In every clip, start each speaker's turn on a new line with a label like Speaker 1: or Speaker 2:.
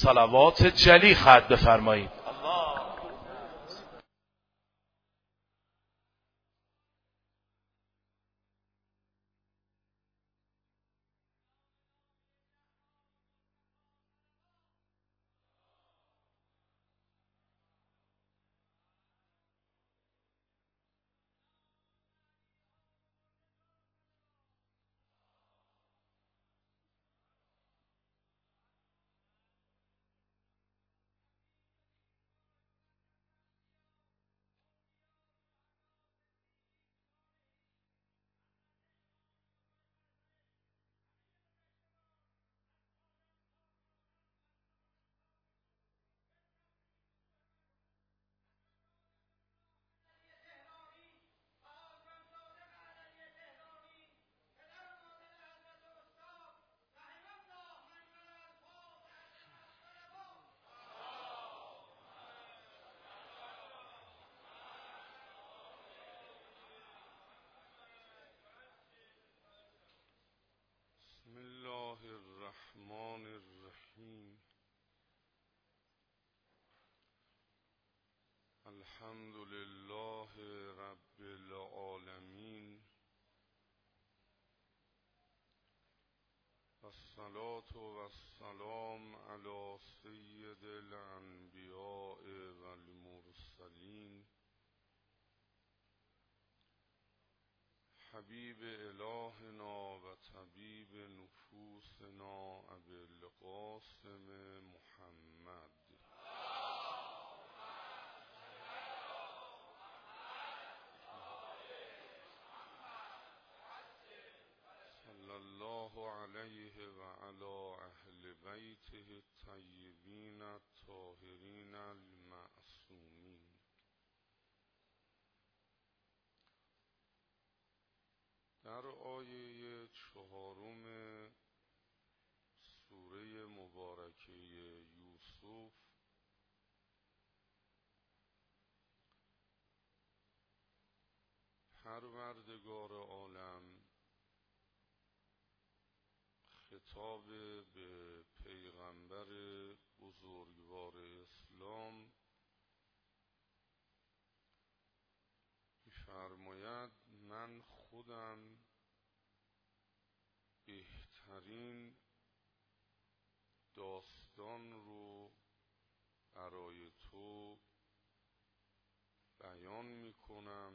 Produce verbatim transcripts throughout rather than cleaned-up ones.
Speaker 1: صلوات جلی ختم بفرمایید.
Speaker 2: بسم الله الرحمن الرحیم. الحمد لله رب العالمین، والصلاة والسلام علی سید الانبیاء والمرسلین، حبیب الهنا و طبیب نفوسنا ابی القاسم محمد صلی الله علیه و علی اهل بیته الطیبین الطاهرین المعصومین. در آیه چهارم سوره مبارکه یوسف پروردگار عالم خطاب به پیغمبر بزرگوار اسلام می‌فرماید من خودم بهترین داستان رو برای تو بیان میکنم،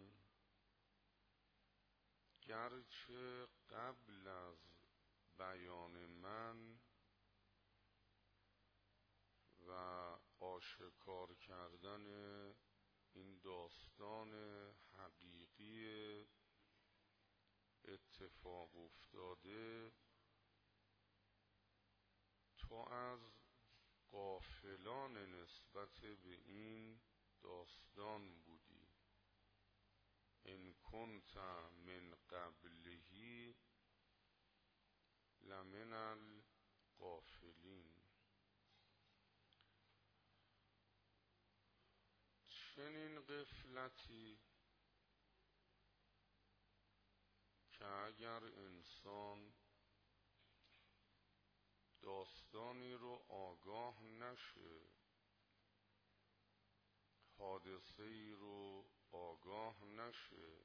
Speaker 2: گرچه قبل از بیان من و آشکار کردن این داستان حقیقی اتفاق افتاده تو از غافلان نسبت به این داستان بودی. ان کنت من قبله لمن الغافلین. چنین غفلتی که اگر انسان داستانی رو آگاه نشه، حادثه ای رو آگاه نشه،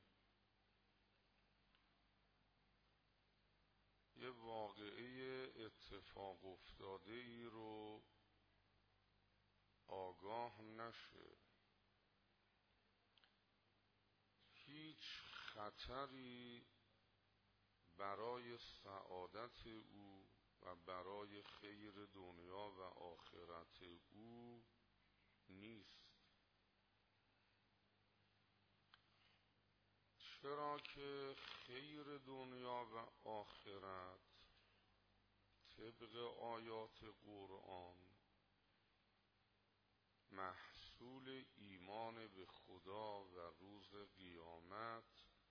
Speaker 2: یه واقعه اتفاق افتاده ای رو آگاه نشه، هیچ خطری برای سعادت او و برای خیر دنیا و آخرت او نیست. چرا که خیر دنیا و آخرت طبق آیات قرآن محصول ایمان به خدا و روز قیامت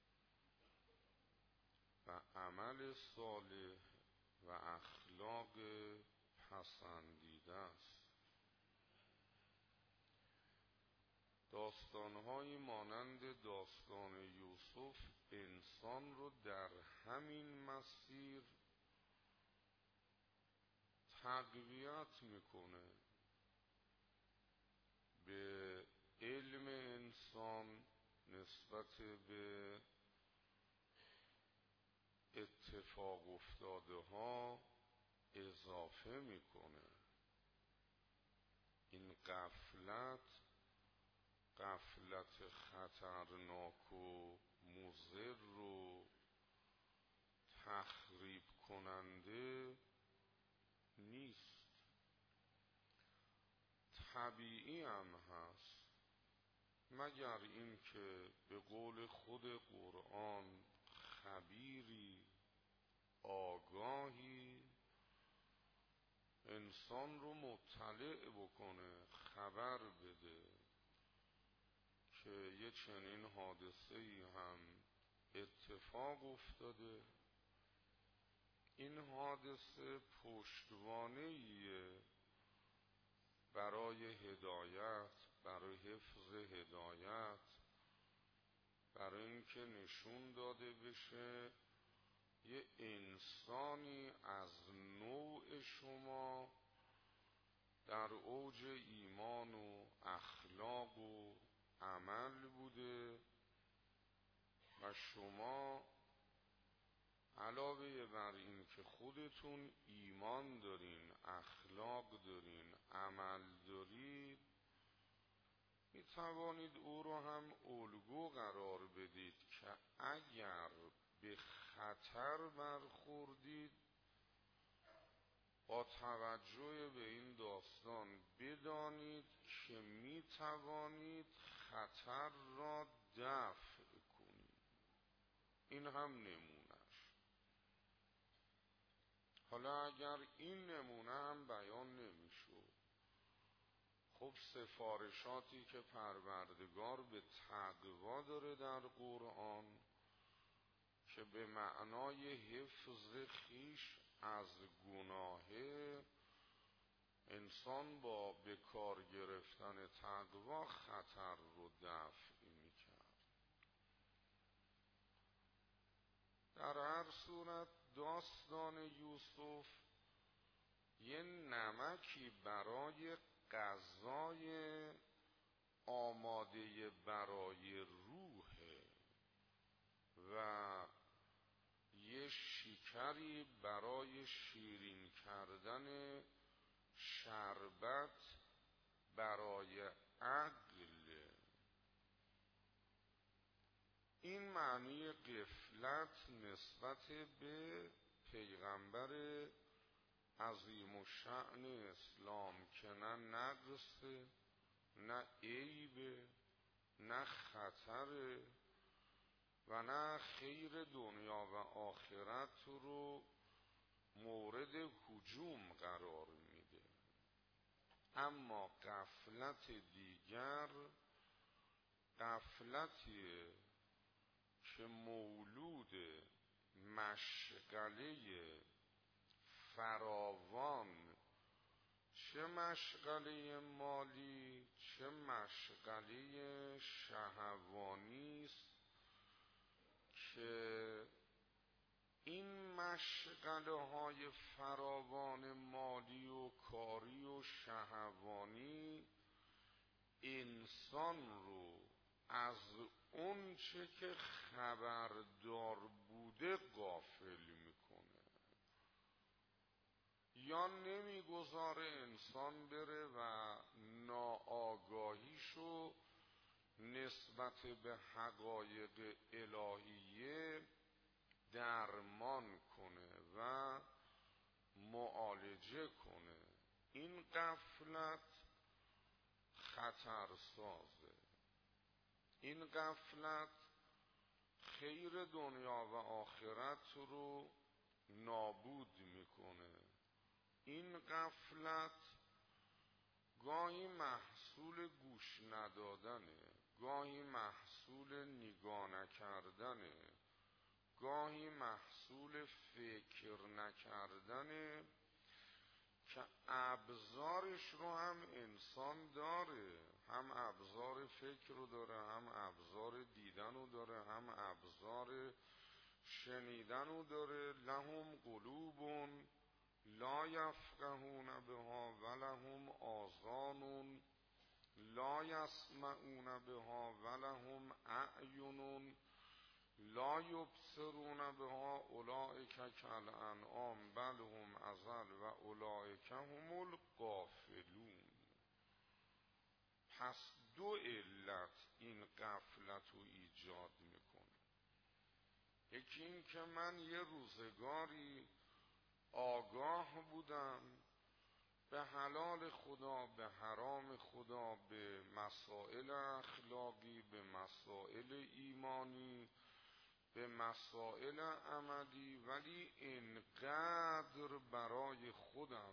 Speaker 2: و عمل صالح و اخلاق پسندیده است. داستان‌هایی مانند داستان یوسف انسان رو در همین مسیر تقویت میکنه به علم انسان نسبت به اتفاق افتاده ها اضافه میکنه. این غفلت غفلت خطرناک و مضر و تخریب کننده نیست، طبیعی هم هست، مگر این که به قول خود قرآن خبیری آگاهی انسان رو مطلع بکنه، خبر بده که یه چنین حادثه‌ای هم اتفاق افتاده. این حادثه پشتوانه‌ایه برای هدایت، برای حفظ هدایت، برای اینکه نشون داده بشه یه انسانی از نوع شما در اوج ایمان و اخلاق و عمل بوده و شما علاوه بر این که خودتون ایمان دارین، اخلاق دارین، عمل دارید، می توانید او رو هم الگو قرار بدید که اگر به خطر برخوردید با توجه به این داستان بدانید که می توانید خطر را دفع کنید. این هم نمونهش. حالا اگر این نمونه هم بیان نمیشد، خب سفارشاتی که پروردگار به تقوا داره در قرآن که به معنای حفظ خیش از گناهه، انسان با به کار گرفتن تقوا خطر رو دفع میکرد. در هر صورت داستان یوسف یه نمکی برای غذای آماده برای روحه و یه شکری برای شیرین کردن شربت برای عقل. این معنی غفلت نسبت به پیغمبر عظیم الشأن اسلام که نه نقص، نه عیب، نه خطر و نه خیر دنیا و آخرت رو مورد هجوم قرار میده. اما غفلت دیگر غفلتیه که مولود مشغله فراوان، چه مشغله مالی چه مشغله شهوانی است، که این مشغله های فراوان مالی و کاری و شهوانی انسان رو از اون چه که خبردار بوده غافل میکنه، یا نمیگذاره انسان بره و ناآگاهیشو نسبت به حقایق الهیه درمان کنه و معالجه کنه. این غفلت خطرسازه. این غفلت خیر دنیا و آخرت رو نابود میکنه. این غفلت گاهی محصول گوش ندادنه، گاهی محصول نگاه نکردنه، گاهی محصول فکر نکردنه که ابزارش رو هم انسان داره، هم ابزار فکر رو داره، هم ابزار دیدن رو داره، هم ابزار شنیدن رو داره. لهم قلوب لا یفقهون بها ولهم آذان لا یسمعون بها ولهم اعین لا یبصرون بها اولئک کالانعام بل هم اضل و اولئک هم الغافلون. پس دو علت این غفلت رو ایجاد میکنه. یکی این که من یه روزگاری آگاه بودم به حلال خدا، به حرام خدا، به مسائل اخلاقی، به مسائل ایمانی، به مسائل عملی، ولی اینقدر برای خودم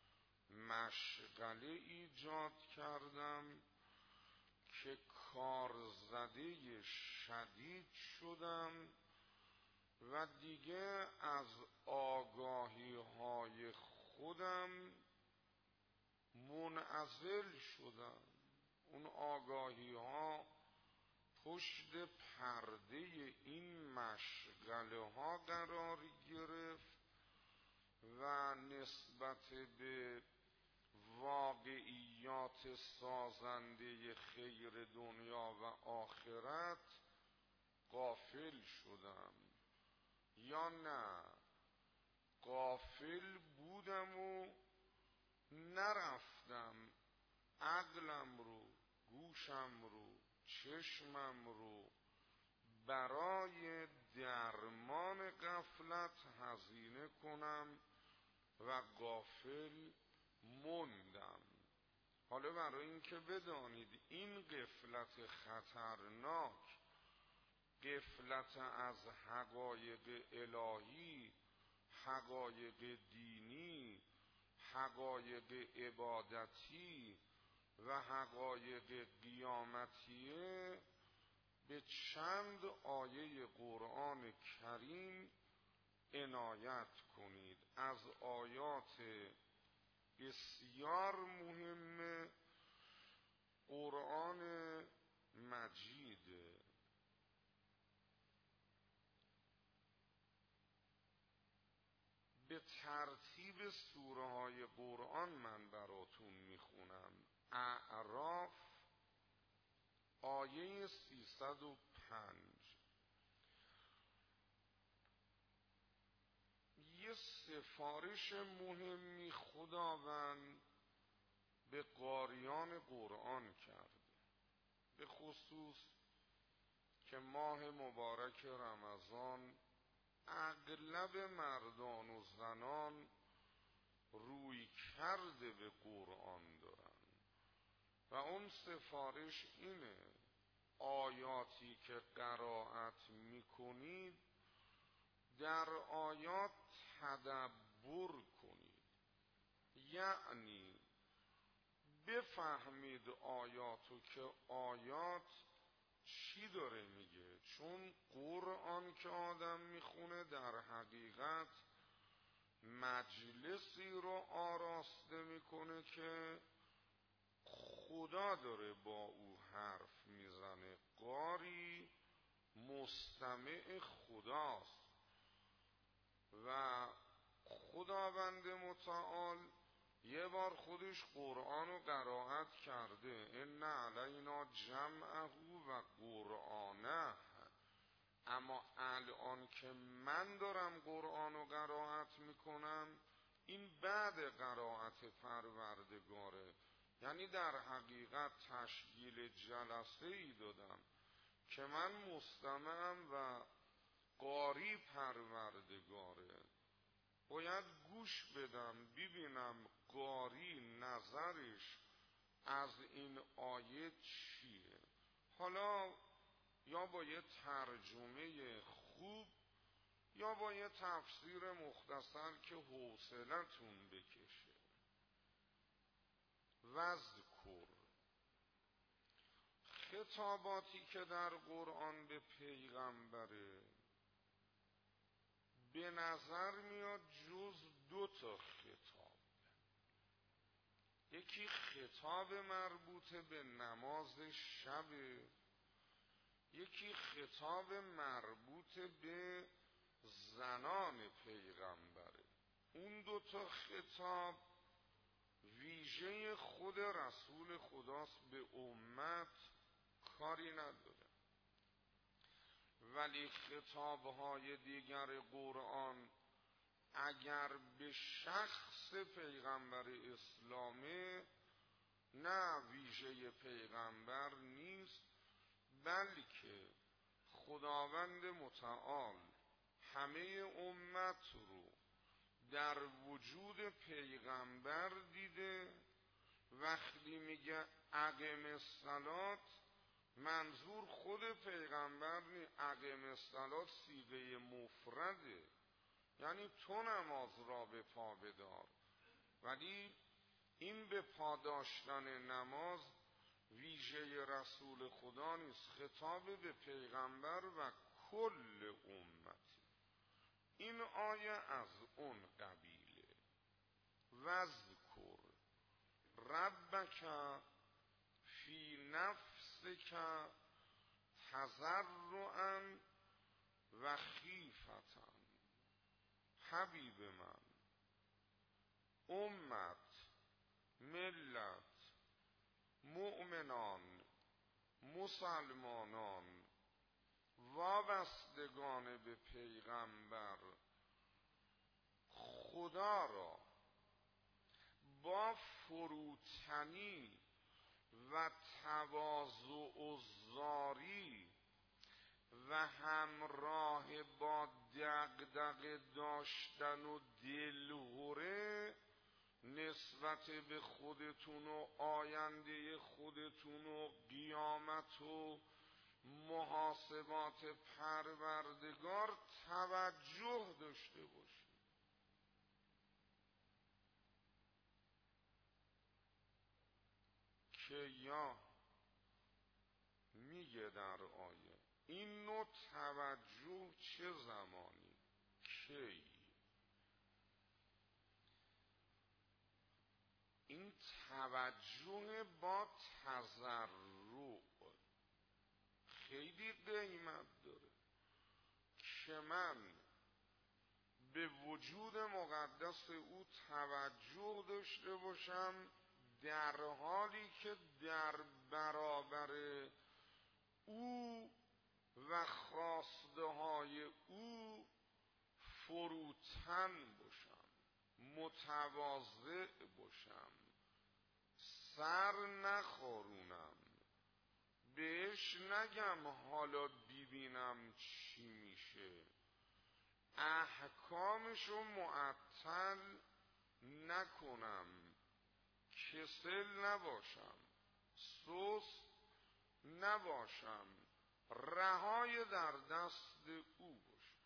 Speaker 2: مشغله ایجاد کردم که کارزده شدید شدم و دیگه از آگاهی های خودم منعزل شدم. اون آگاهی ها پشت پرده این مشغله ها قرار گرفت و نسبت به واقعیات سازنده خیر دنیا و آخرت غافل شدم. یا نه، غافل بودم و نرفتم عقلم رو، گوشم رو، چشمم رو برای درمان غفلت هزینه کنم و غافل موندم. حالا برای اینکه بدانید این غفلت خطرناک، غفلت از حقایق الهی، حقایق دینی، حقایق عبادتی و حقایق قیامتیه، به چند آیه قرآن کریم عنایت کنید. از آیات بسیار مهم قرآن مجید. به ترتیب سوره های قرآن من براتون میخونم. اعراف آیه سیصد و پنج. یه سفارش مهمی خداوند به قاریان قرآن کرده، به خصوص که ماه مبارک رمضان اغلب مردان و زنان روی کرده به قرآن دارن و اون سفارش اینه: آیاتی که قرائت میکنید در آیات تدبر کنید، یعنی بفهمید آیاتو که آیات چی داره میگه. چون قرآن که آدم میخونه در حقیقت مجلسی رو آراسته میکنه که خدا داره با او حرف میزنه. قاری مستمع خداست و خداوند متعال یه بار خودش قرآن رو قرائت کرده: ان علینا جمعه و قرآنه. اما الان که من دارم قرآن رو قرائت میکنم، این بعد قرائت پروردگاره. یعنی در حقیقت تشکیل جلسه ای دادم که من مستمعم و قاری پروردگاره. باید گوش بدم ببینم قاری نظرش از این آیه چیه. حالا یا با یه ترجمه خوب یا با یه تفسیر مختصر که حوصلتون بکشه. وذکر، خطاباتی که در قرآن به پیغمبره به نظر میاد جز دو تا خطاب. یکی خطاب مربوط به نماز شب، یکی خطاب مربوط به زنان پیغمبره. اون دوتا خطاب ویژه خود رسول خداست، به امت کاری نداره. ولی خطابهای دیگر قرآن اگر به شخص پیغمبر اسلامه، نه ویژه پیغمبر نیست، بلکه خداوند متعال همه امت رو در وجود پیغمبر دیده. وقتی میگه اقم الصلاة، منظور خود پیغمبر نی. اقم الصلاة صیغه مفرده، یعنی تو نماز را به پا بدار. ولی این به پا داشتن نماز ویژه رسول خدا نیست، خطاب به پیغمبر و کل امتی. این آیه از اون قبیله. وذکر ربک فی نفسک تضرعا و خیفة. حبیب من، امت، ملت، مؤمنان، مسلمانان، وابستگان به پیغمبر، خدا را با فروتنی و تواضع و زاری و همراه با دغدغه داشتن و دلهره نسبت به خودتون و آینده خودتون و قیامت و محاسبات پروردگار توجه داشته باشید. که یا میگه در آیه این نوع توجه چه زمانی؟ کی؟ این توجه با تضرع خیلی قیمت داره که من به وجود مقدس او توجه داشته باشم، در حالی که در برابر او و خواسته های او فروتن باشم، متواضع باشم، سر نخارونم، بهش نگم حالا ببینم چی میشه، احکامشو معطل نکنم، کسل نباشم، سست نباشم، رهای در دست او باشم.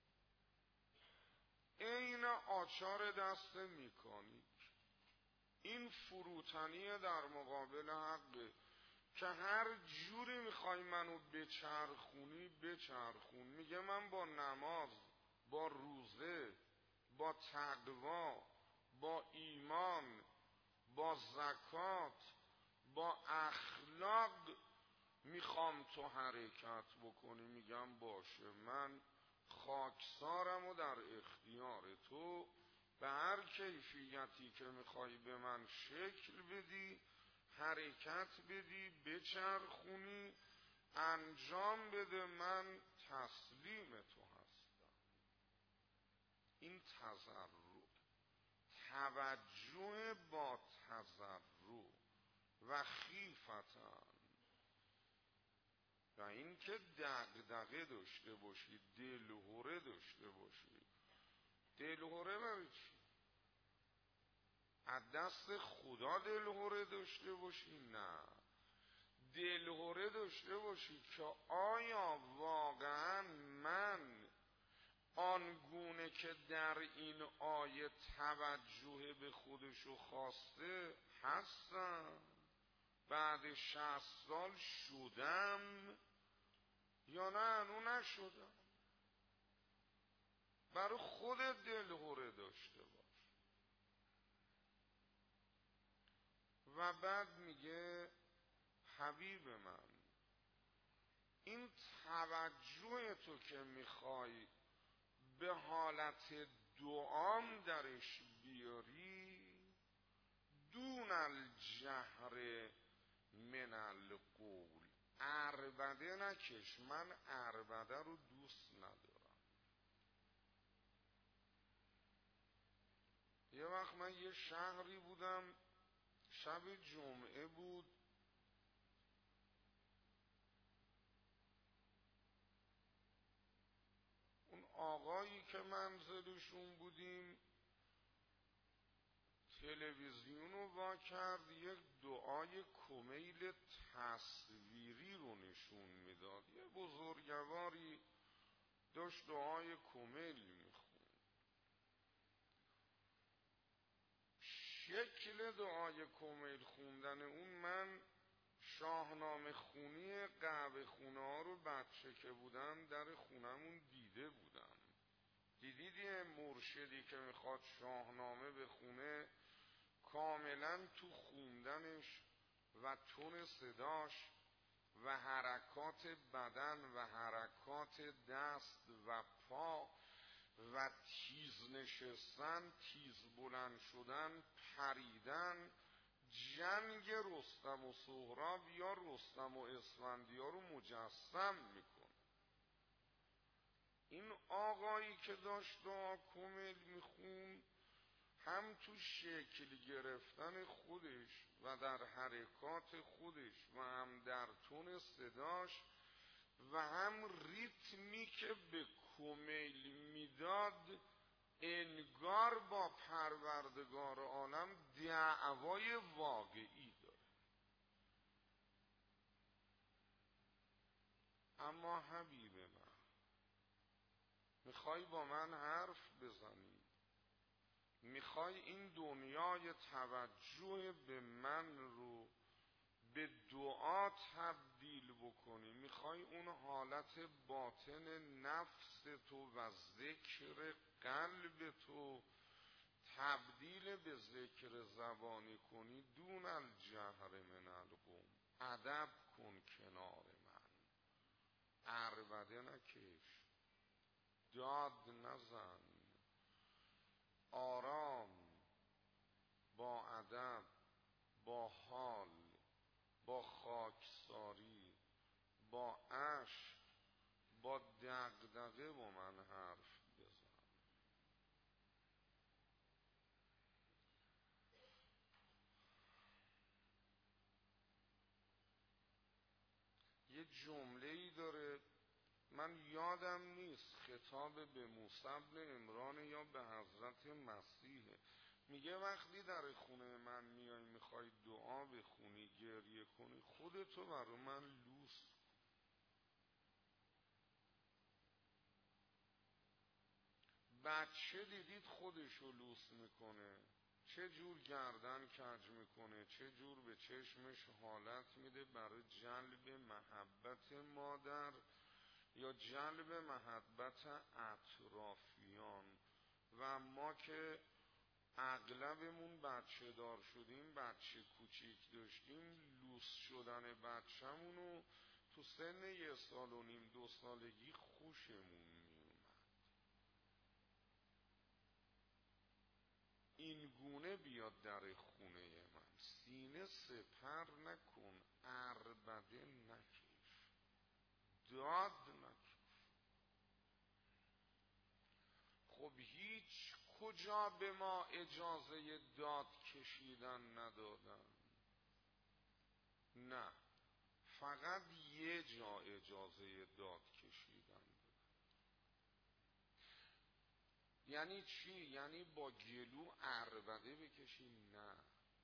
Speaker 2: این آچار دست میکانیک، این فروتنی در مقابل حقه که هر جوری میخوای منو بچرخونی بچرخون. میگه من با نماز، با روزه، با تقوا، با ایمان، با زکات، با اخلاق میخوام تو حرکت بکنی. میگم باشه، من خاکسارم و در اختیار تو، به هر کیفیتی که میخوای به من شکل بدی، حرکت بدی، بچرخونی، انجام بده، من تسلیم تو هستم. این تضرع، توجه با تضرع و خیفتن، و این که دغدغه داشته باشی، دلهره داشته باشی. دلهره برای چی؟ از دست خدا دلهره داشته باشی؟ نه، دلهره داشته باشی که آیا واقعا من آنگونه که در این آیه توجه به خودشو خواسته هستم؟ بعد شصت سال شدم یا نه هنو نشدم؟ برای خودت دلهره داشته باش. و بعد میگه حبیب من، این توجه تو که میخوای به حالت دعام درش بیاری دون الجهر من القول، عربده نکش. من عربده رو دوست ندارم. یه وقت من یه شهری بودم، شب جمعه بود، اون آقایی که منزلشون بودیم تلویزیون رو وا کرد، یک دعای کمیل تصویری رو نشون میداد. یه بزرگواری داشت دعای کمیل میخوند. شکل دعای کمیل خوندن اون، من شاهنامه خونی قهوه خونه ها رو بچه که بودم در خونمون دیده بودم. دیدید یه مرشدی که میخواد شاهنامه بخونه کاملا تو خوندنش و تون صداش و حرکات بدن و حرکات دست و پا و تیز نشستن، تیز بلند شدن، پریدن، جنگ رستم و سهراب یا رستم و اسفندیار رو مجسم میکنه. این آقایی که داشت دعا کمیل میخون، هم تو شکل گرفتن خودش و در حرکات خودش و هم در تون صداش و هم ریتمی که به کمیل میداد، انگار با پروردگار عالم دعوای واقعی داره. اما حبیب من، میخوای با من حرف بزنی؟ میخوای این دنیای توجه به من رو به دعا تبدیل بکنی؟ میخوای اون حالت باطن نفس تو و ذکر قلب تو تبدیل به ذکر زبانی کنی؟ دون الجهر من القوم، ادب کن کنار من، عربده نکش، داد نزن، آرام، با ادب، با حال، با خاکساری، با عشق، با دغدغه با من حرف بزن. یه جمله‌ای داره، من یادم نیست خطاب به موسی بن عمران یا به حضرت مسیح. میگه وقتی در خونه من میای میخوای دعا بخونی، گریه کنی، خودتو برای من لوس کن. بچه دیدید خودشو لوس میکنه، چه جور گردن کج میکنه، چه جور به چشمش حالت میده برای جلب محبت مادر یا جلب محبت اطرافیان. و ما که اغلبمون بچه دار شدیم، بچه کوچیک داشتیم، لوس شدن بچه‌مونو تو سن یه سال و نیم دو سالگی خوشمون میومد. این گونه بیاد در خونه من، سینه سپر نکن، عربده نکش، داد نکش. خب هیچ کجا به ما اجازه داد کشیدن ندادن؟ نه، فقط یه جا اجازه داد کشیدن دادن. یعنی چی؟ یعنی با گلو عربده بکشیم؟ نه،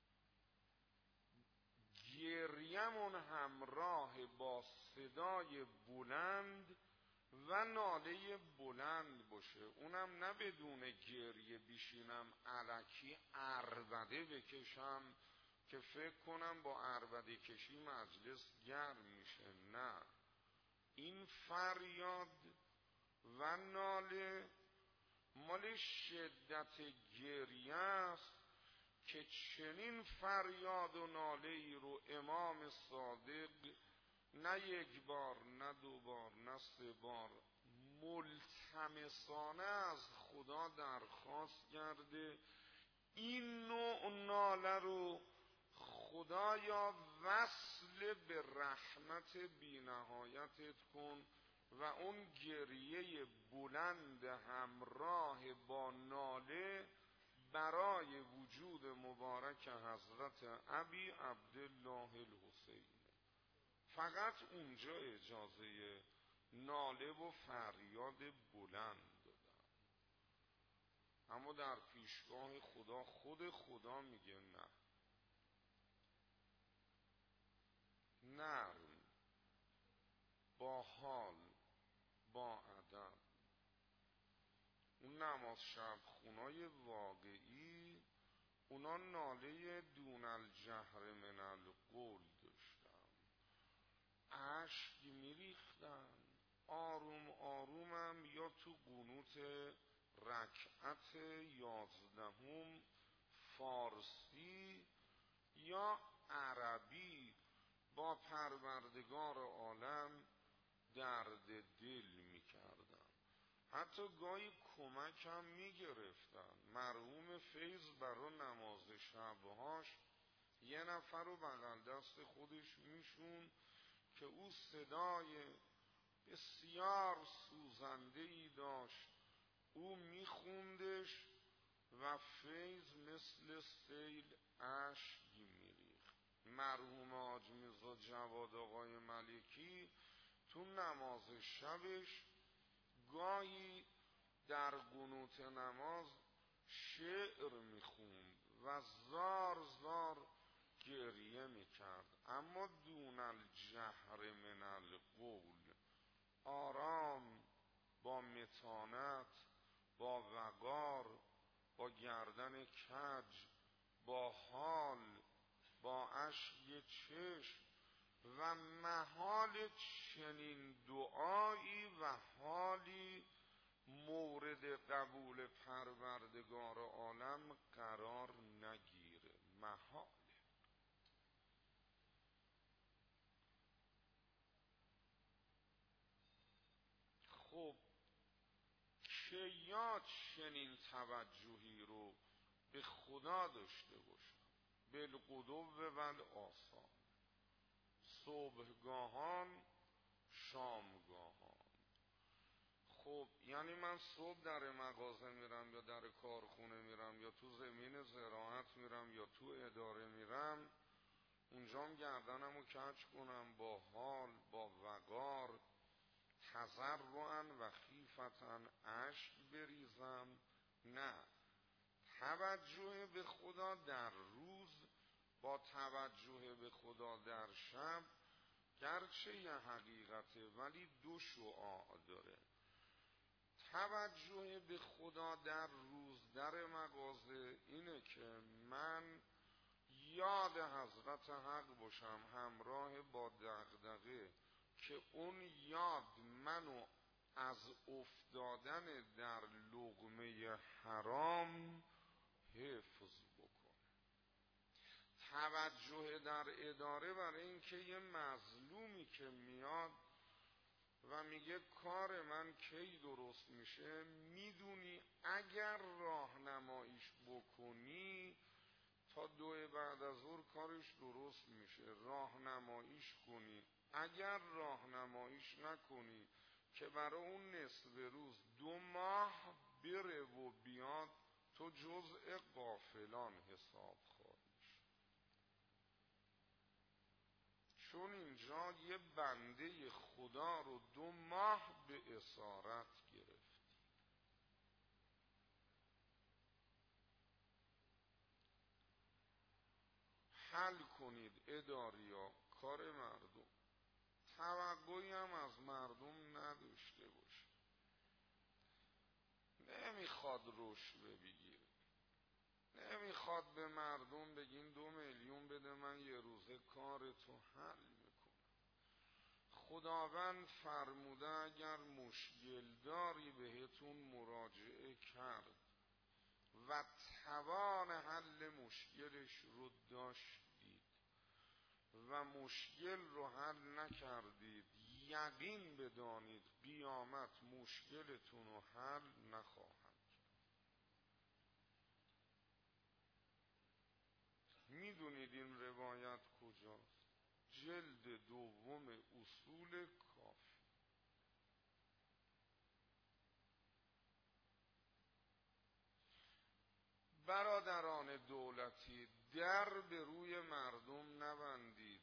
Speaker 2: گریمون همراه با صدای بلند و ناله بلند باشه. اونم نه بدون گریه بیشینم الکی عربده بکشم که فکر کنم با عربده کشی مجلس گرم میشه. نه، این فریاد و ناله مال شدت گریه است که چنین فریاد و ناله ای رو امام صادق نه یک بار، نه دو بار، نه سه بار، ملتمسانه از خدا درخواست کرده این نوع ناله رو خدایا وصل به رحمت بی‌نهایتت کن و اون گریه بلند همراه با ناله برای وجود مبارک حضرت ابی عبدالله الحسین. فقط اونجا اجازه ناله و فریاد بلند دادن، اما در پیشگاه خدا خود خدا میگه نه، نرم، با حال، با ادب. اون نماز شب خونای واقعی اونا ناله دون الجهر من القول داشتن، اشک میریختن، آروم آرومم یا تو قنوت رکعت یازدهم فارسی یا عربی با پروردگار عالم درد دل میکردن. حتی گاهی کمک هم میگرفتن. مرحوم فیض برای نماز شبهاش یه نفر رو بغل دست خودش میشون که او صدای بسیار سوزنده‌ای داشت، او میخوندش و فیض مثل سیل اشک میریخت. مرحوم حاج میرزا جواد آقای ملکی تو نماز شبش گاهی در قنوت نماز شعر میخوند و زار زار گریه میکرد، اما دون الجهر من القول، آرام، با متانت، با وقار، با گردن کج، با حال، با اشک چشم و محال چنین دعایی و حالی مورد قبول پروردگار عالم قرار نگیره، محاله. خب که یا چنین توجهی رو به خدا داشته باشم، بالغدو و آسان، صبحگاهان، شامگاهان. خب یعنی من صبح در مغازه میرم یا در کارخونه میرم یا تو زمین زراعت میرم یا تو اداره میرم، اونجام گردنم رو کج کنم، با حال، با وقار، تضرعاً و خیفتاً اشک بریزم؟ نه، توجه به خدا در روز با توجه به خدا در شب گرچه یه حقیقته ولی دو شعاع داره. توجه به خدا در روز در مغازه اینه که من یاد حضرت حق باشم همراه با دغدغه که اون یاد منو از افتادن در لقمه حرام حفظ بکنه. توجه در اداره برای اینکه یه مظلومی که میاد و میگه کار من کی درست میشه، میدونی اگر راهنماییش بکنی تا دو بعد از ظهر کارش درست میشه، راهنماییش کنی. اگر راهنماییش نکنی که برای اون نصف روز دو ماه بره و بیاد، تو جزء غافلان حساب خواهی. چون اینجا یه بنده خدا رو دو ماه به اسارت گرفتی. حل کنید اداریا کار مردم، توقعی هم از مردم نداشته باشه. نمیخواد رشوه بگیره، نمیخواد به مردم بگین دو میلیون بده من یه روزه کار تو حل میکنم. خداوند فرموده اگر مشکل داری بهتون مراجعه کرد و توان حل مشکلش رو داشتید و مشکل رو حل نکردید، یقین بدانید قیامت مشکلتون رو حل نخواهد. میدونید این روایت کجاست؟ جلد دوم اصول کافی. برادران دولتی، در به روی مردم نبندید.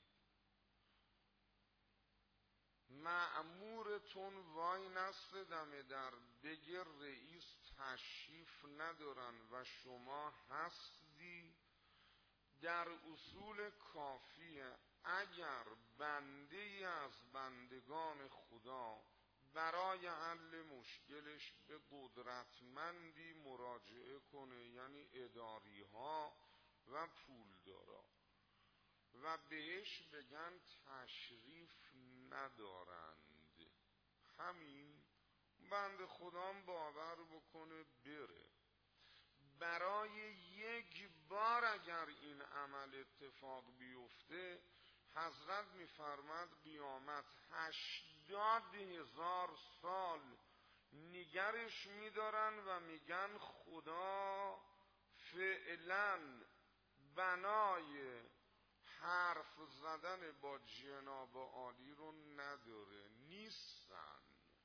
Speaker 2: مأمورتون وای نسته دم در، بگه رئیس تشریف ندارن و شما هستی. در اصول کافیه اگر بنده ای از بندگان خدا برای حل مشکلش به قدرتمندی مراجعه کنه، یعنی اداری ها و پولدارا، و بهش بگن تشریف ندارند، همین بنده خدام باور بکنه بره. برای یک بار اگر این عمل اتفاق بیفته، حضرت میفرماد قیامت هشتاد هزار سال نگرش میدارن و میگن خدا فعلا بنای حرف زدن با جناب عالی رو نداره، نیستن.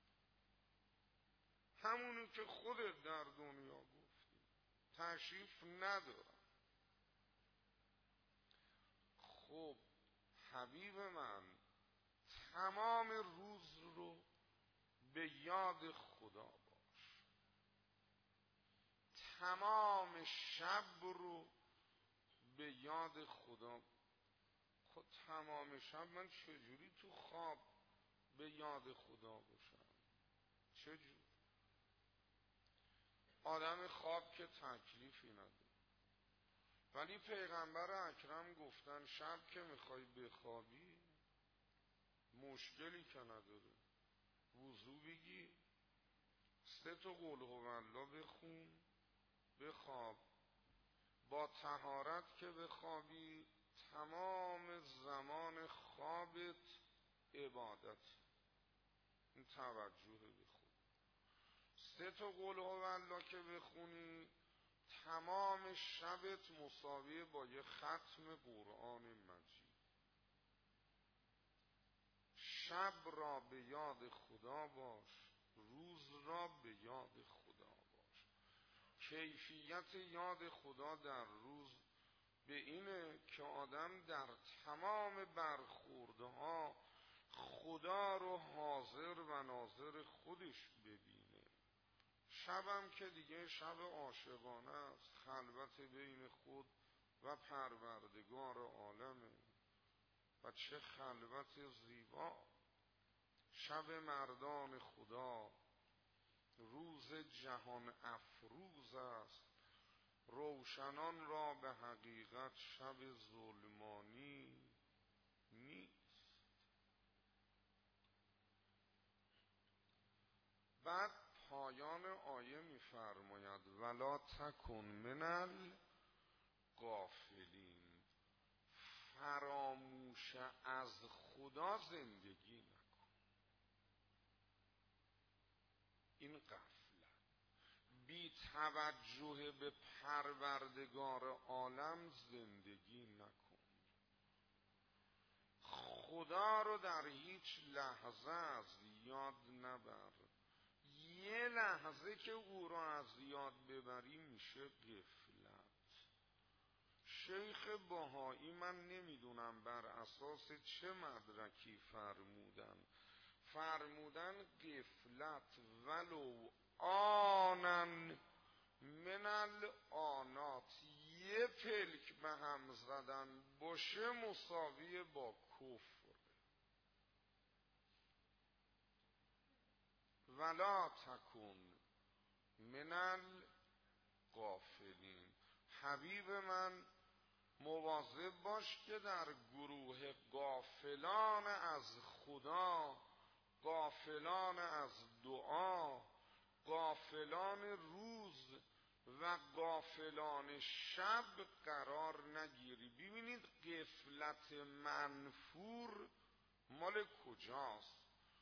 Speaker 2: همونی که خودت در دنیا گفتی، تشریف ندارن. خب حبیب من، تمام روز رو به یاد خدا باش، تمام شب رو به یاد خدا. خود تمام شب من چجوری تو خواب به یاد خدا باشم؟ چجور؟ آدم خواب که تکلیفی نداره. ولی پیغمبر اکرم گفتن شب که میخوای بخوابی مشکلی که نداره، وضو بگی، سه تا قل هوالله بخون، بخواب. با طهارت که بخوابی تمام زمان خوابت عبادت، این توجه بخون. سه تا قل هوالله که بخونی تمام شبت مساوی با یه ختم قرآن مجید. شب را به یاد خدا باش، روز را به یاد خدا باش. کیفیت یاد خدا در روز به اینه که آدم در تمام برخوردها خدا رو حاضر و ناظر خودش ببینه. شبم که دیگه شب عاشقانه است، خلوت بین خود و پروردگار عالمه، و چه خلوت زیبا. شب مردان خدا روز جهان افروز است، روشنان را به حقیقت شب ظلمانی نیست. بعد پایان آیه می‌فرماید ولا تکن من الغافلین، فراموش از خدا زندگی نکن. این غفلت، بی توجه به پروردگار عالم زندگی نکن. خدا رو در هیچ لحظه از یاد نبر. یه لحظه که او رو از یاد ببری میشه غفلت. شیخ بهایی، من نمیدونم بر اساس چه مدرکی فرمودن، فرمودن غفلت ولو آنن من الآنات، یه پلک به هم زدن باشه مساوی با کفر. ولا تکن من الغافلین. حبیب من مواظب باش که در گروه غافلان از خدا، غافلان از دعا، غافلان روز و غافلان شب قرار نگیری. ببینید غفلت منفور مال کجاست؟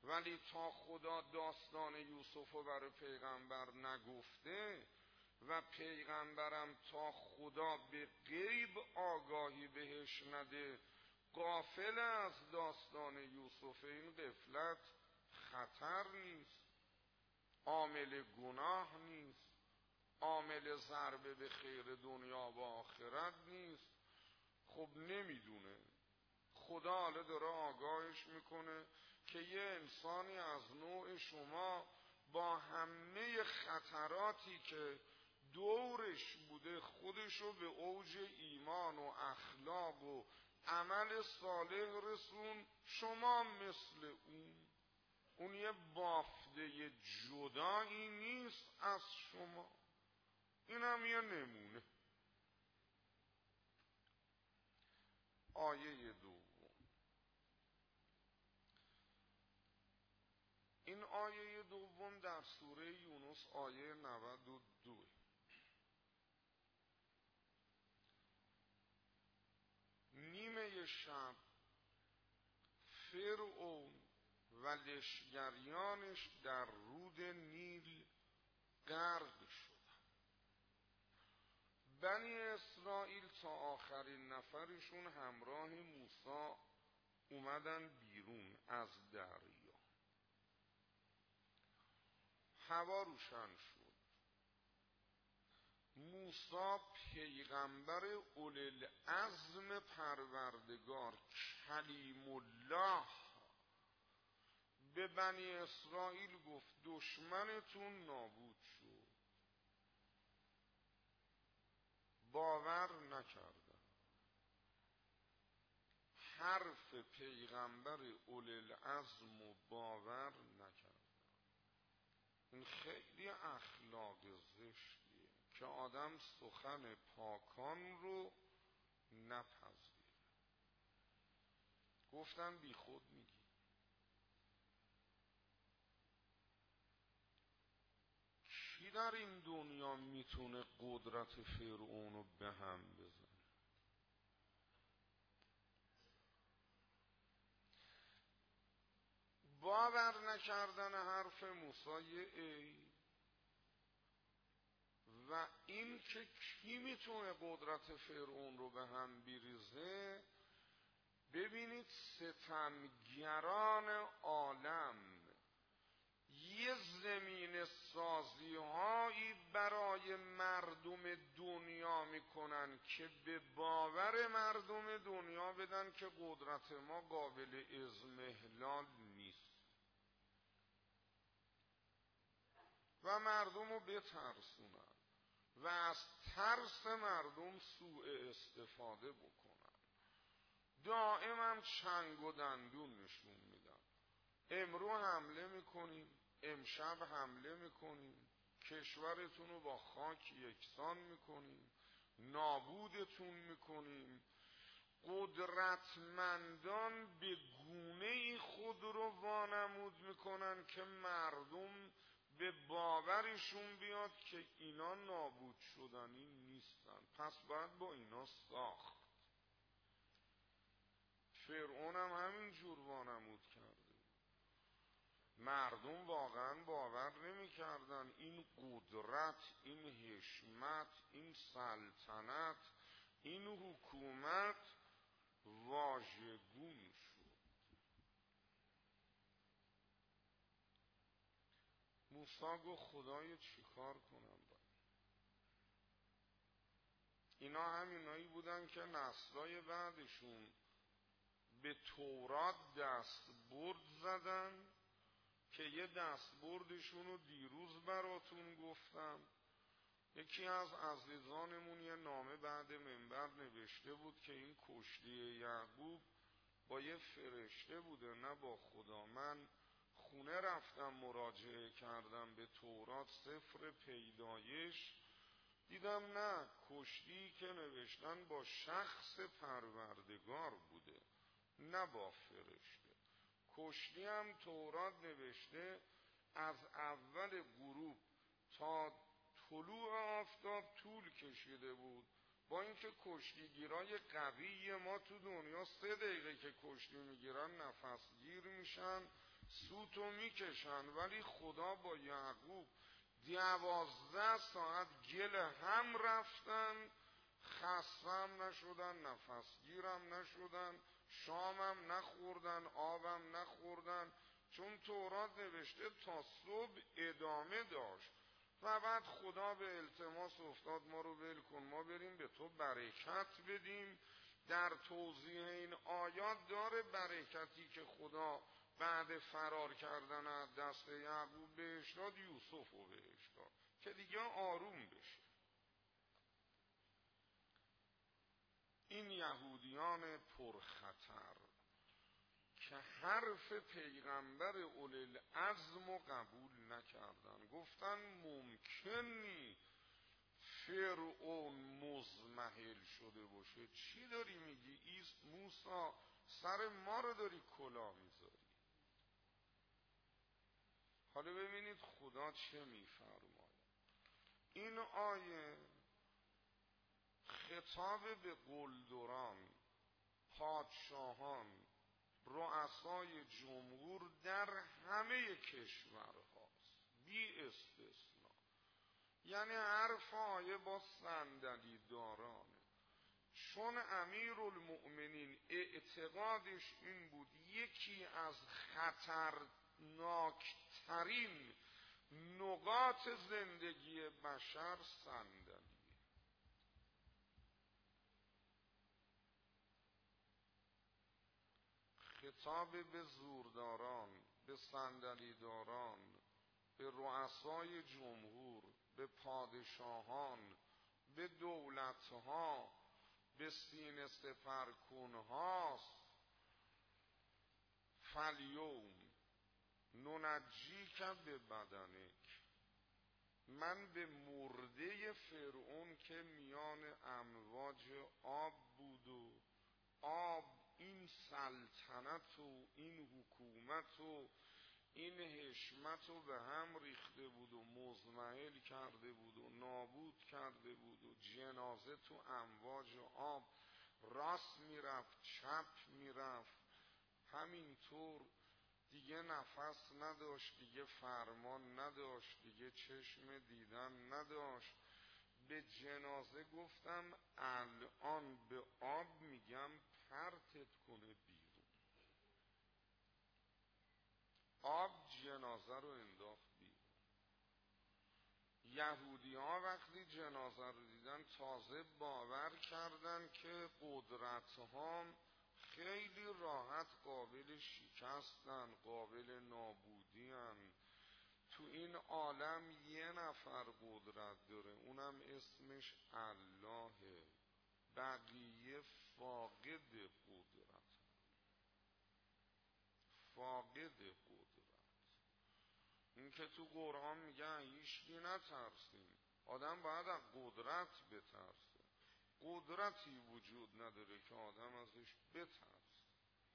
Speaker 2: ولی تا خدا داستان یوسف رو برای پیغمبر نگفته و پیغمبرم تا خدا به غیب آگاهی بهش نده غافل از داستان یوسف، این غفلت خطر نیست، عامل گناه نیست، عامل ضربه به خیر دنیا و آخرت نیست. خب نمیدونه، خدا حالا داره آگاهش میکنه که یه انسانی از نوع شما با همه خطراتی که دورش بوده خودشو به اوج ایمان و اخلاق و عمل صالح رسون، شما مثل اون اون یه بافته جدایی نیست از شما. اینم یه نمونه. آیه دوم، این آیه دوم در سوره یونس آیه نود و دو. نیمه شب فرعون و لشگریانش در رود نیل غرق شدند. بنی اسرائیل تا آخرین نفرشون همراه موسی اومدن بیرون از دریا. هوا روشن شد. موسی پیغمبر اولوالعزم پروردگار کلیم الله به بنی اسرائیل گفت دشمنتون نابود شد. باور نکردن. حرف پیغمبر اولوالعزم و باور نکردن. این خیلی اخلاق زشتیه که آدم سخن پاکان رو نپذیره. گفتن بی خود میگی. کی در این دنیا میتونه قدرت فرعون رو به هم بزنه؟ باور نکردن حرف موسی ای و این که کی میتونه قدرت فرعون رو به هم بریزه. ببینید ستمگران عالم یه زمین سازی هایی برای مردم دنیا میکنن که به باور مردم دنیا بدن که قدرت ما قابل اضمحلال نیست و مردم رو بترسونن و از ترس مردم سوء استفاده بکنن. دائم هم چنگ و دندون نشون میدن. امرو حمله میکنیم، امشب حمله میکنیم، کشورتون رو با خاک یکسان میکنیم، نابودتون میکنیم. قدرتمندان به گونه‌ای خود رو وانمود میکنن که مردم به باورشون بیاد که اینا نابود شدنی نیستن، پس باید با اینا ساخت. فرعون هم همین جور وانمود کرده. مردم واقعا باور نمی کردن این قدرت، این حشمت، این سلطنت، این حکومت واژگون شد. موسی گفت خدایا چیکار کنم باید؟ اینا همینایی بودن که نسلای بعدشون به تورات دست برد زدن که یه دستبردشون رو دیروز براتون گفتم. یکی از عزیزانمون یه نامه بعد منبر نوشته بود که این کشتی یعقوب با یه فرشته بوده نه با خدا. من خونه رفتم مراجعه کردم به تورات سفر پیدایش، دیدم نه، کشتی که نوشتن با شخص پروردگار بوده نه با فرشته. کشتی هم تورات نوشته از اول غروب تا طلوع آفتاب طول کشیده بود. با اینکه کشتیگیرای قوی ما تو دنیا سه دقیقه که کشتی میگیرن نفس گیر میشن، سوتو میکشن، ولی خدا با یعقوب دوازده ساعت گل هم رفتن، خستم نشدن، نفسگیرم نشدن، شامم نخوردن، آبم نخوردن، چون تورات نوشته تا صبح ادامه داشت. و بعد خدا به التماس افتاد ما رو ول کن، ما بریم به تو برکت بدیم. در توضیح این آیات داره برکتی که خدا بعد فرار کردن از دست یعقوب بهش داد، یوسف رو بهش داد که دیگه آروم بشه. این یهودیان پرخطر که حرف پیغمبر اولوالعزم رو قبول نکردن، گفتن ممکن نی فرعون مضمحل شده باشه. چی داری میگی؟ ایست موسی، سر ما رو داری کلاه میذاری. حالا ببینید خدا چه میفرماید. این آیه خطاب به قلدران، پادشاهان، رؤسای جمهور در همه کشورهاست بی استثنا. یعنی حرف آیه با صندلی دارانه، چون امیرالمؤمنین اعتقادش این بود یکی از خطرناکترین نقاط زندگی بشر صندلی. خطاب به زورداران، به صندلیداران، به رؤسای جمهور، به پادشاهان، به دولتها، به سینه سپرکنهاست. فالیوم ننجیک به بدنک، من به مرده فرعون که میان امواج آب بود و آب این سلطنت و این حکومت و این حشمت رو به هم ریخته بود و مضمحل کرده بود و نابود کرده بود و جنازه تو امواج آب راست میرفت چپ میرفت، همینطور دیگه نفس نداشت، دیگه فرمان نداشت، دیگه چشم دیدن نداشت. به جنازه گفتم الان به آب میگم پرتت کنه بیرون. آب جنازه رو انداخت بیرون. یهودی ها وقتی جنازه رو دیدن تازه باور کردن که قدرت ها خیلی راحت قابل شکستن، قابل نابودی هن. تو این عالم یه نفر قدرت داره، اونم اسمش اللهه، بقیه فاقد قدرت، فاقد قدرت. این که تو قرآن میگن هیچکی نترسیم، آدم باید از قدرت بترسه. قدرتی وجود نداره که آدم ازش بترسه.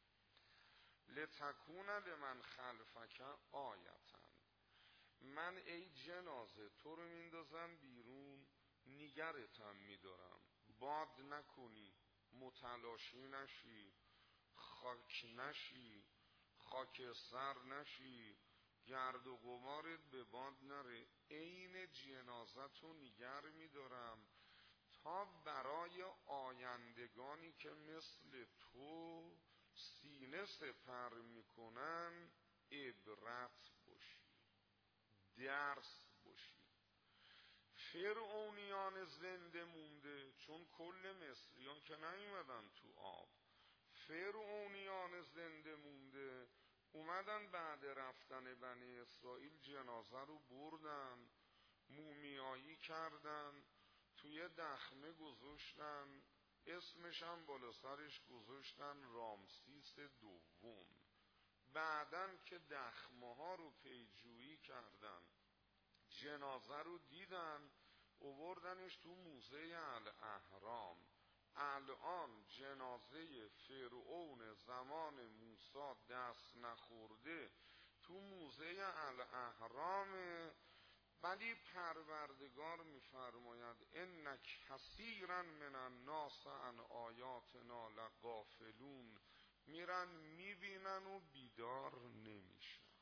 Speaker 2: لتکون لمن خلفک آیتن، من ای جنازه تو رو میندازم بیرون، نگرتم میدارم، باد نکنی، متلاشی نشی، خاک نشی، خاک سر نشی، گرد و غبارت به باد نره. عین جنازت رو نگر میدارم تا برای آیندگانی که مثل تو سینه سپر میکنن عبرت باشی، درس باشی. فرعونیان زنده مونده، چون کل مصریان که نیومدن تو آب. فرعونیان زنده مونده اومدن بعد رفتن بنی اسرائیل جنازه رو بردن، مومیایی کردن، توی دخمه گذاشتن، اسمش هم بالا سرش گذاشتن رامسیس دوم. بعدن که دخمه ها رو پیجویی کردن، جنازه رو دیدن، آوردنش تو موزه الاهرام. الان جنازه فرعون زمان موسی دست نخورده تو موزه الاهرام. ولی پروردگار میفرماید ان کثیرا من الناس عن آیاتنا لغافلون، میرن میبینن و بیدار نمیشن.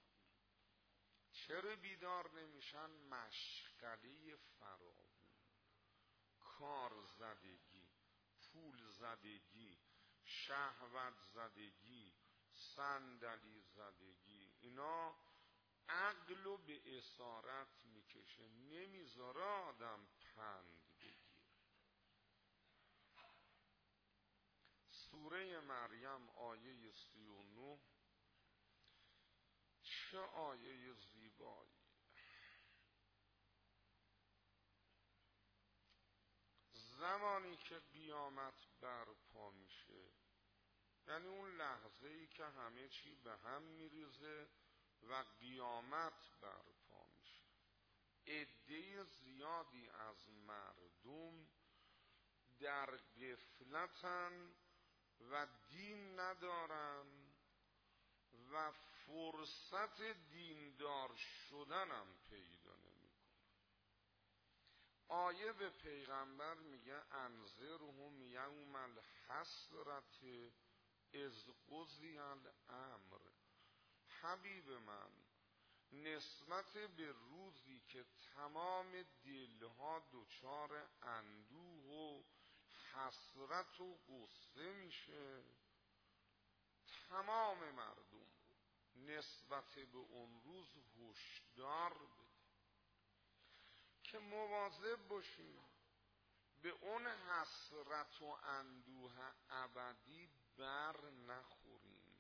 Speaker 2: چرا بیدار نمیشن؟ مشغله فراوون، کار زدگی، پول زدگی، شهوت زدگی، صندلی زدگی، اینا عقلو به اسارت میکشه، نمیذاره آدم پند بگیر. سوره مریم آیه سی و نه، چه آیه زیبایی. زمانی که قیامت برپا میشه، یعنی اون لحظه ای که همه چی به هم میریزه و قیامت برپا میشه، عده زیادی از مردم در غفلتن و دین ندارن و فرصت دیندار شدنم پیدا نمیکنن. آیه به پیغمبر میگه انذرهم یوم الحسرت اذ قضی الامر. حبیب من، نسبت به روزی که تمام دلها دچار اندوه و حسرت و غصه میشه، تمام مردم نسبت به اون روز هشدار بده که مواظب باشیم به اون حسرت و اندوه ابدی بر نخوریم.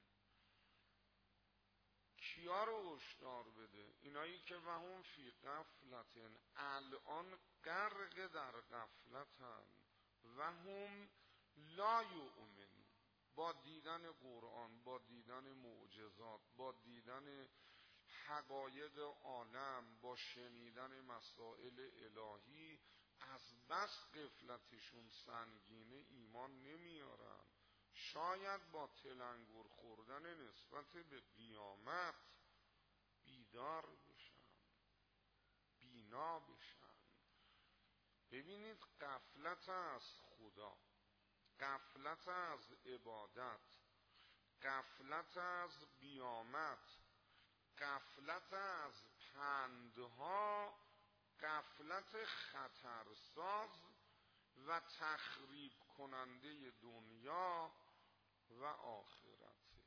Speaker 2: کیا رو هشدار بده؟ اینایی که وهم فی غفلتن، الان غرق در غفلتن، وهم لا یؤمنون، با دیدن قرآن، با دیدن معجزات، با دیدن حقایق عالم، با شنیدن مسائل الهی، از بس غفلتشون سنگینه ایمان نمیارن. شاید با تلنگر خوردن نسبت به قیامت بیدار بشن، بینا بشن. ببینید، غفلت از خدا، غفلت از عبادت، غفلت از قیامت، غفلت از پندها، غفلت خطرساز و تخریب کننده دنیا و آخرته.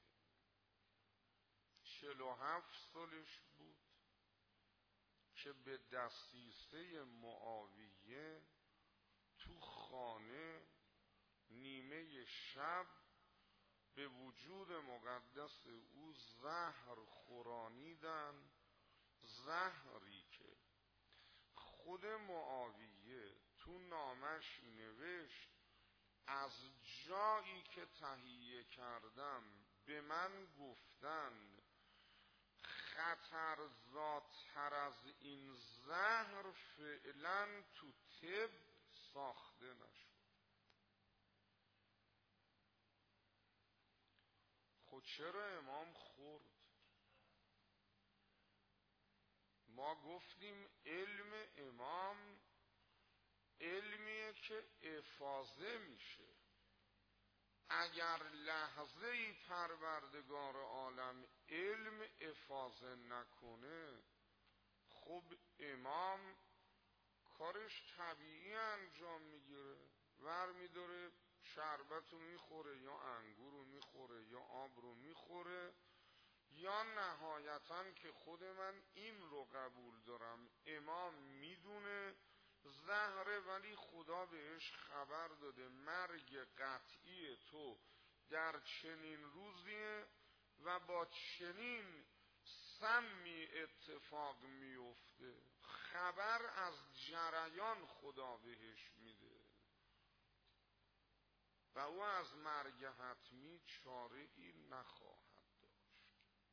Speaker 2: چهل و هفت سالش بود که به دسیسه معاویه تو خانه نیمه شب به وجود مقدس او زهر خورانیدن، زهری که خود معاویه تو نامش نوشت از جایی که تهیه کردم به من گفتن خطرزاتر از این زهر فعلا تو طب ساخته نشد. خود چرا امام خورد؟ ما گفتیم علم امام علمیه که افاضه میشه. اگر لحظه ای پروردگار عالم علم افاضه نکنه، خب امام کارش طبیعی انجام میگیره، ور میداره شربت رو میخوره یا انگور رو میخوره یا آب رو میخوره، یا نهایتاً که خود من این رو قبول دارم امام میدونه زهره، ولی خدا بهش خبر داده مرگ قطعی تو در چنین روزیه و با چنین سمی اتفاق میفته. خبر از جریان خدا بهش میده و او از مرگ حتمی چاره ای نخواهد داشت.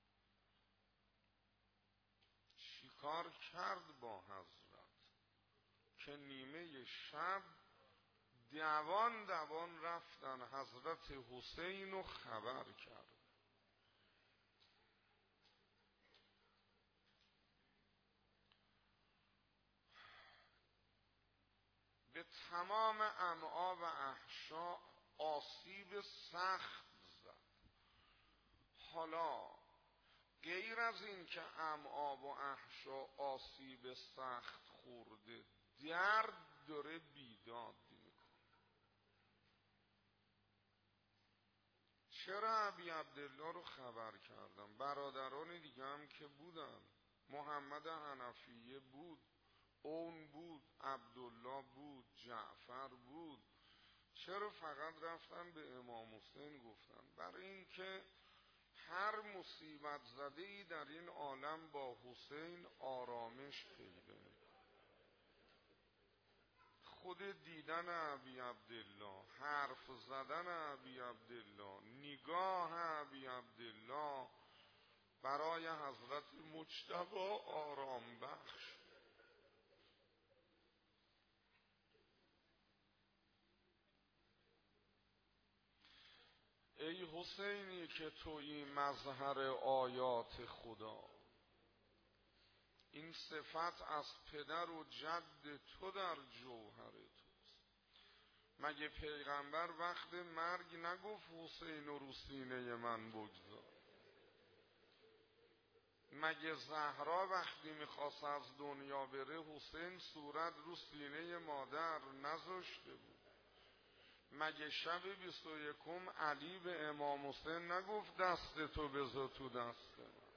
Speaker 2: چیکار کرد با حضرت که نیمه شب دوان دوان رفتن حضرت حسین رو خبر کرد؟ به تمام امعا و احشا آسیب سخت زد. حالا غیر از این که امعا و احشا آسیب سخت خورده، درد داره بیداد میکنه. چرا ابی عبدالله رو خبر کردم؟ برادران دیگه هم که بودن، محمد حنفیه بود، اون بود، عبدالله بود، جعفر بود. چرا فقط رفتن به امام حسین گفتن؟ برای اینکه هر مصیبت زده ای در این عالم با حسین آرامش پیدا می‌کنه. خود دیدن ابی عبدالله، حرف زدن ابی عبدالله، نگاه ابی عبدالله برای حضرت مجتبی آرام بخش. ای حسینی که تویی مظهر آیات خدا، این صفت از پدر و جد تو در جوهر توست. مگه پیغمبر وقت مرگ نگفت حسین رو سینه من بگذار؟ مگه زهرا وقتی میخواست از دنیا بره حسین صورت رو سینه مادر نذاشته بود؟ مگه شب بیست و یکم علی به امام حسین نگفت دست تو بذار تو دست من؟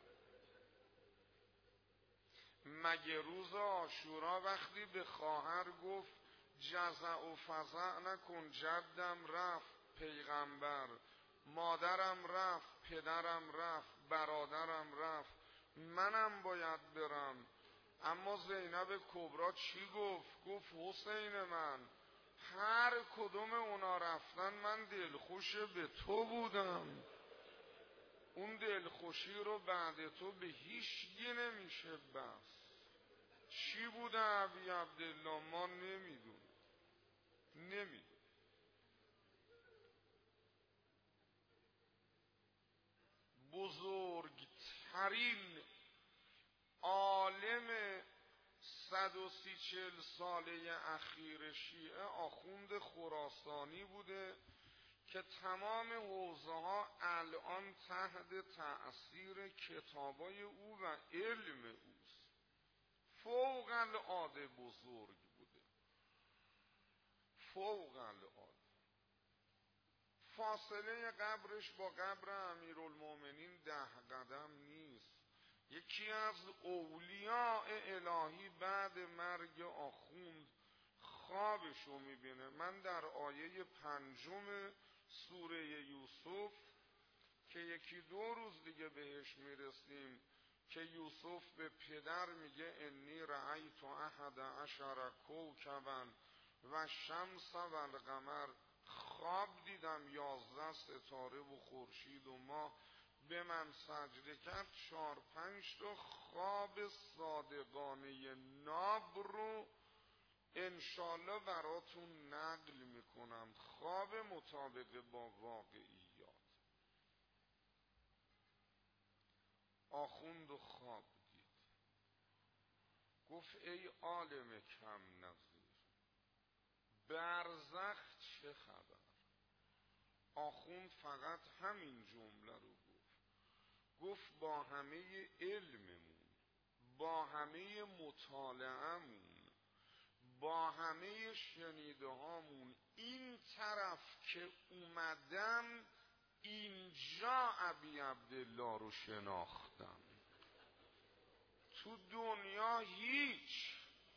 Speaker 2: مگه روز عاشورا وقتی به خواهر گفت جزع و فزع نکن، جدم رفت پیغمبر، مادرم رفت، پدرم رفت، برادرم رفت، منم باید برم؟ اما زینب کبرا چی گفت؟ گفت حسین من هر کدوم اونا رفتن من دلخوش به تو بودم، اون دلخوشی رو بعد تو به هیچگی نمیشه بس. چی بوده ابی عبدالله؟ ما نمیدون نمیدون بزرگترین عالم صد و سی چل ساله اخیر شیعه آخوند خراسانی بوده که تمام حوزه ها الان تحت تأثیر کتابای او و علم اوست. فوق العاده بزرگ بوده، فوق العاده. فاصله قبرش با قبر امیرالمومنین ده قدم نیست. یکی از اولیاء الهی بعد مرگ آخوند خوابشو میبینه. من در آیه پنجم سوره یوسف که یکی دو روز دیگه بهش میرسیم که یوسف به پدر میگه انی رأیت احد عشر کوکبا و شمس و القمر، خواب دیدم یازده ستاره و خورشید و ماه به من سجده کرد. چهار پنج تا خواب صادقانه ناب رو انشالله براتون نقل میکنم، خواب مطابق با واقعیات. آخوند و خواب دید، گفت ای عالم کم نظیر، برزخ چه خبر؟ آخوند فقط همین جمله رو گفت، گفت با همه علممون، با همه مطالعهمون، با همه شنیده هامون، این طرف که اومدم اینجا ابی عبدالله رو شناختم. تو دنیا هیچ،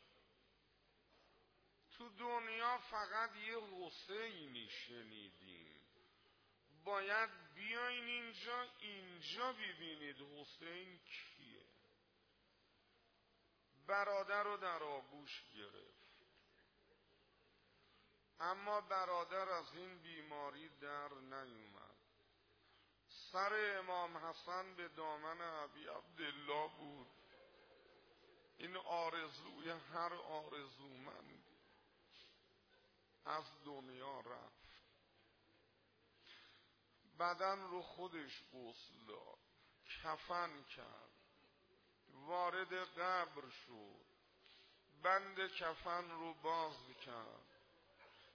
Speaker 2: تو دنیا فقط یه حسینی شنیدیم. باید بیاین اینجا، اینجا ببینید حسین کیه. برادر رو در آغوش گرفت، اما برادر از این بیماری در نیومد. سر امام حسن به دامن ابی عبدالله بود. این آرزوی هر آرزومندی از دنیا رفت. بدن رو خودش غسل داد، کفن کرد، وارد قبر شد، بند کفن رو باز کرد،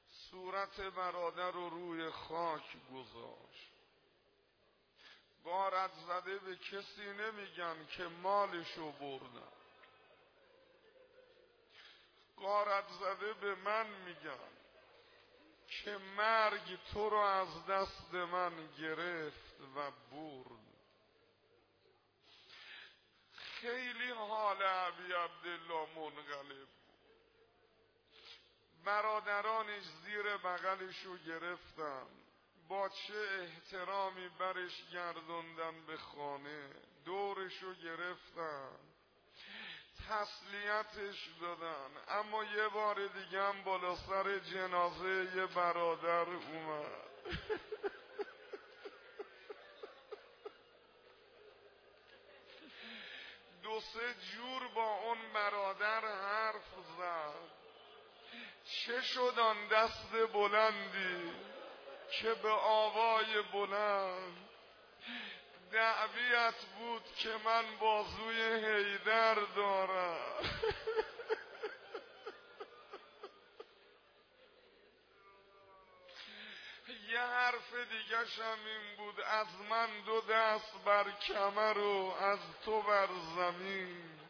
Speaker 2: صورت برادر رو روی خاک گذاشت. بار غارت زده به کسی نمیگن که مالشو بردن، غارت زده به من میگن که مرگ تو رو از دست من گرفت و برد. خیلی حال ابی عبدالله منقلب بود. برادرانش زیر بغلشو گرفتن، با چه احترامی برش گردوندن به خانه، دورشو گرفتن، تسلیتش دادن. اما یه بار دیگه هم بالا سر جنازه یه برادر اومد. دو سه جور با اون برادر حرف زد. چه شد آن دست بلندی که به آوای بلند دعویت بود که من بازوی حیدر دارم. یه حرف دیگه شم این بود، از من دو دست بر کمر و از تو بر زمین،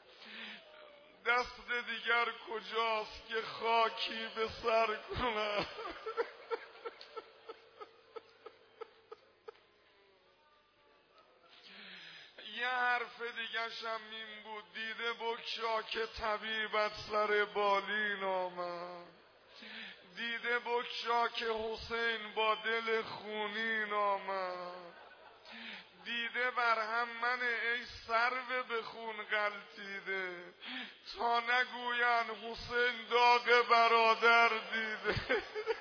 Speaker 2: دست دیگر کجاست که خاکی به سر کنم. یه حرف دیگه شم این بود، دیده بکشا که طبیبت سر بالین آمد، دیده بکشا که حسین با دل خونین آمد، دیده بر هم من ای سرو به خون غلطیده، تا نگوین حسین داغ برادر دیده.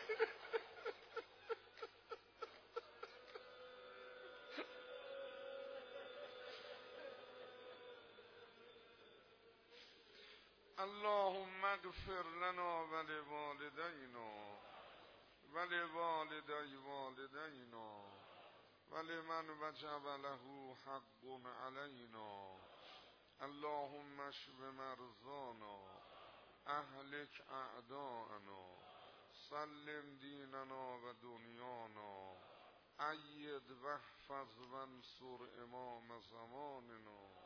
Speaker 2: اللهم اغفر لنا ولوالدینا ولوالدی والدینا ولمن وجب له حق علینا. اللهم اشف مرضانا اهلک اعداءنا سلم دیننا و دنیانا اید واحفظ وانصر امام زماننا.